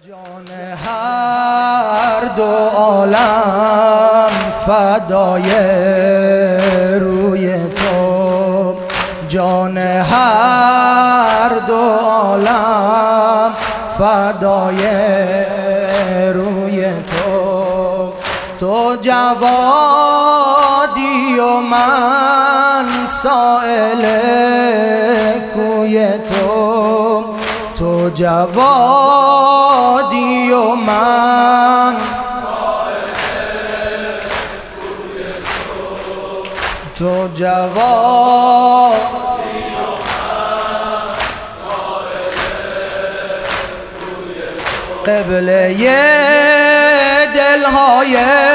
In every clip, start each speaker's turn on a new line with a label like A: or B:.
A: جان هر دو عالم فدای روی تو، جان هر دو عالم فدای روی تو. تو جوادی و من سائل کوی تو، تو جوادی و من سائل کوی تو، تو جوادی و من سائل کوی تو. قبله دلهای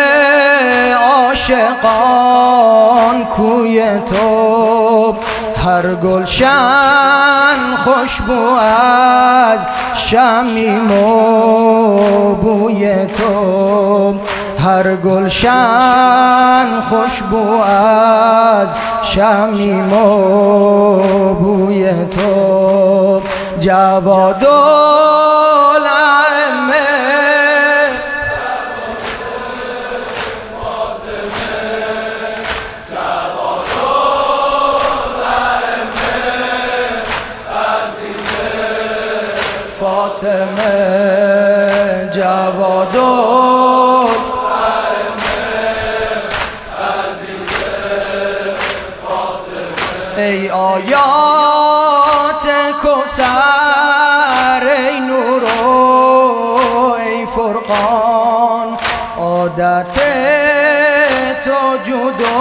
A: عاشقان کوی تو، هر گلشن خوشبو از شمیم و بوی تو، هر گلشن خوشبو از شمیم و بوی تو. جواد فاطمه جواد عزیز فاطمه، ای آیات کوثر، ای نور و ای فرقان، عادت تو جود و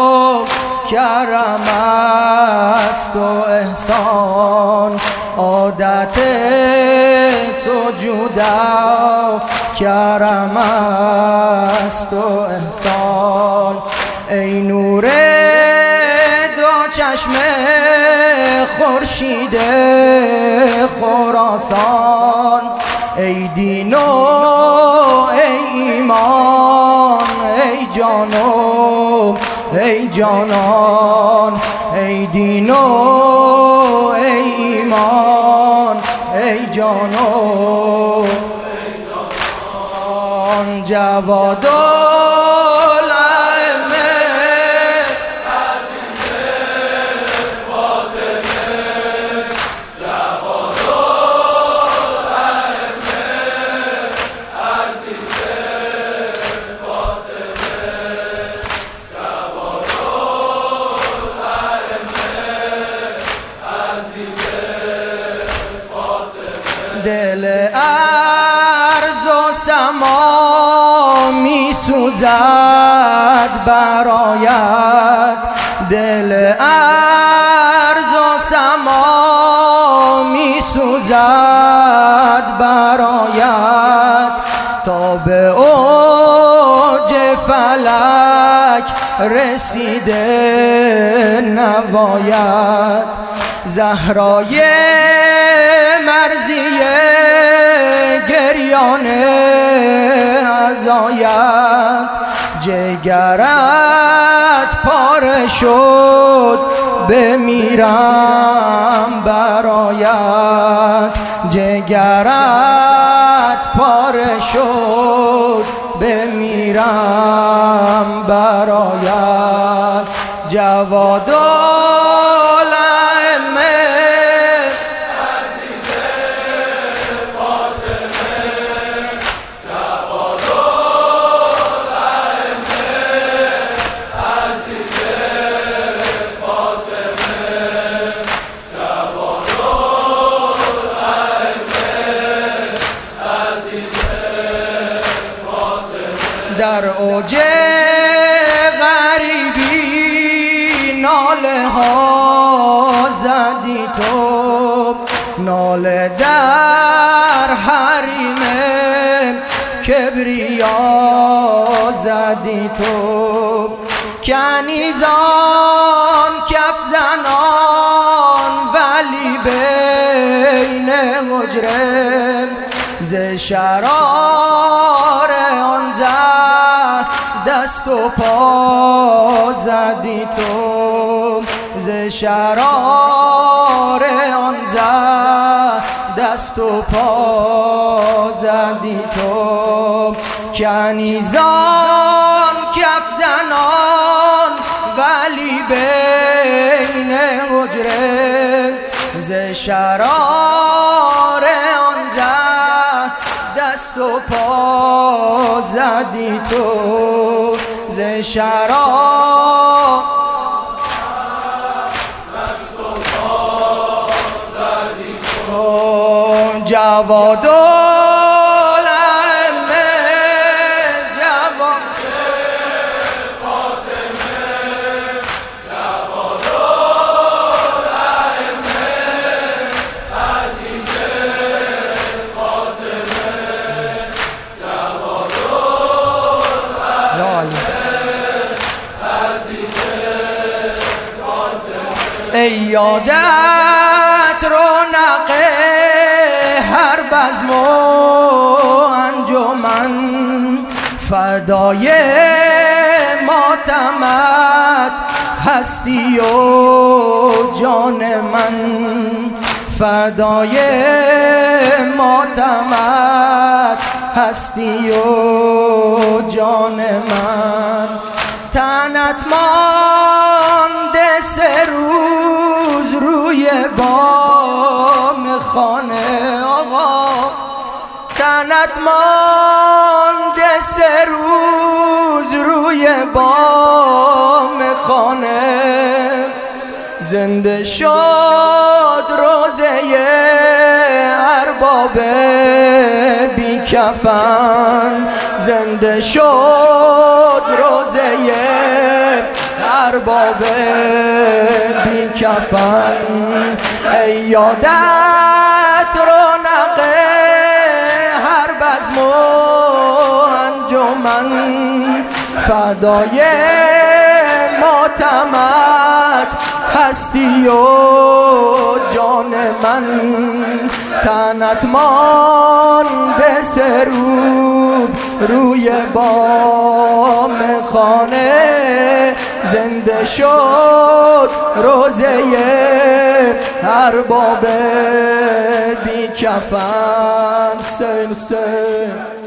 A: کرم است و احسان، عادت تو جود و کرم است و احسان. ای نور دو چشم خورشید خراسان، ای دین و ای ایمان، ای جان و ای جانان، ای دین و ای ایمان، ای جان و ای جانان. جواد دل ارض و سما می سوزد برایت، دل ارض و سما می سوزد برایت، تا به اوج فلک رسیده نوایت. زهرای مرزیه گریان عزایت، جگرت پاره شد بمیرم برایت، جگرت پاره شد بمیرم برایت. جواد در اوج غریبی ناله ها زدی تو، ناله در حریم کبریا زدی تو، کنیزان کف زنان ولی بین حجره، ز شرار آن دست و پا زدی تو، ز شرار آن دست و پا زدی تو، کنیزان کف زنان ولی بین حجره، ز شرار آن زد دست و پا زدی تو، ز شرار جواد الائمه جواد فاطمه، جواد الائمه عزیز فاطمه، جواد الائمه عزیز فاطمه. ای یادت رونق هر بزم و انجمن، فدای ماتمت هستی و جان من، فدای ماتمت هستی و جان من. تنت مانده 3 روز روی بام خانه آقا، تنت مانده 3 روز روی بام خانه، زنده شد روزه ارباب بی کفن، زنده شد روزه ارباب بی کفن. ای یادت رونق هر بزم و انجمن، فدای ماتمت هستی و جان من، تنت مانده 3 روز روی بام خانه، زنده شد روزه ارباب بی کفن. حسین حسین